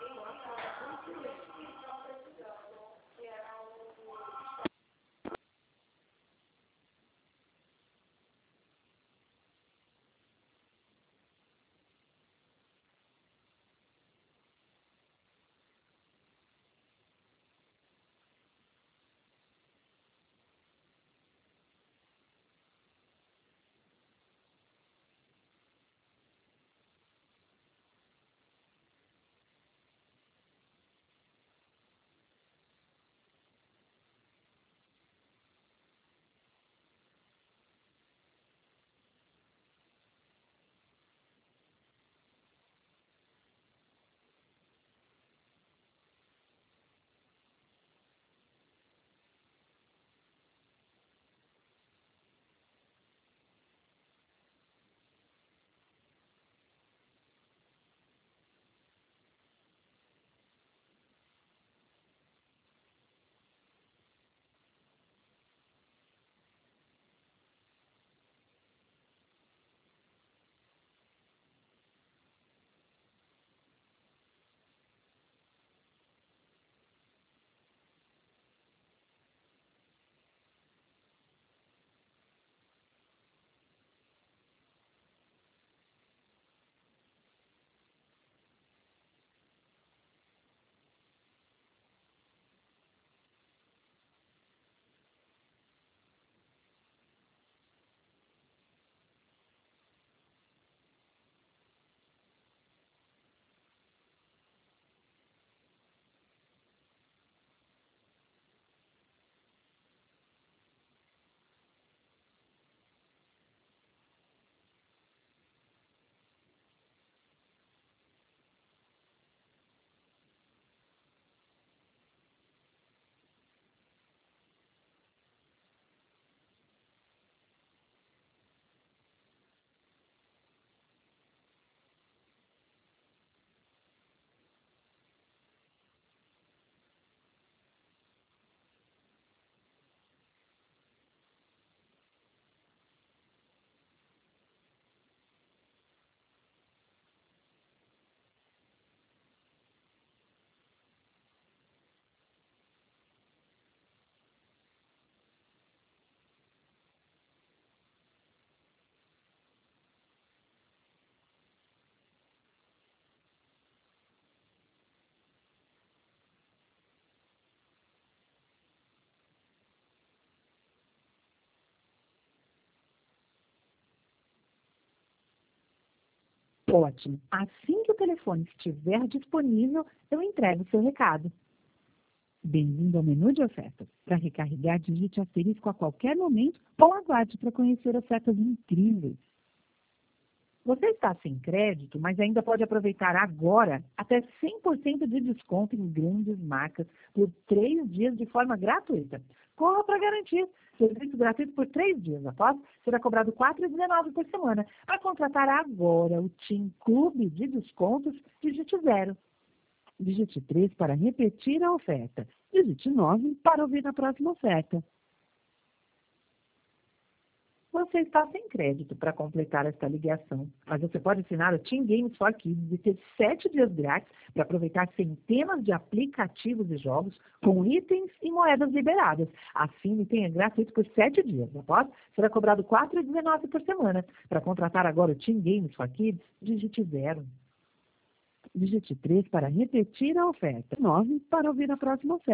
Ótimo. Assim que o telefone estiver disponível, eu entrego o seu recado. Bem-vindo ao menu de ofertas. Para recarregar, digite asterisco a qualquer momento ou aguarde para conhecer ofertas incríveis. Você está sem crédito, mas ainda pode aproveitar agora até 100% de desconto em grandes marcas por 3 dias de forma gratuita. Corra para garantir. Serviço gratuito por 3 dias. Após, será cobrado R$ 4,19 por semana. Para contratar agora o TIM Clube de Descontos, digite 0. Digite 3 para repetir a oferta. Digite 9 para ouvir a próxima oferta. Você está sem crédito para completar esta ligação, mas você pode assinar o Team Games for Kids e ter 7 dias grátis para aproveitar centenas de aplicativos e jogos com itens e moedas liberadas. Assine e tenha gratuito por 7 dias. Após, será cobrado R$ 4,19 por semana. Para contratar agora o Team Games for Kids, digite 0. Digite 3 para repetir a oferta. 9 para ouvir a próxima oferta.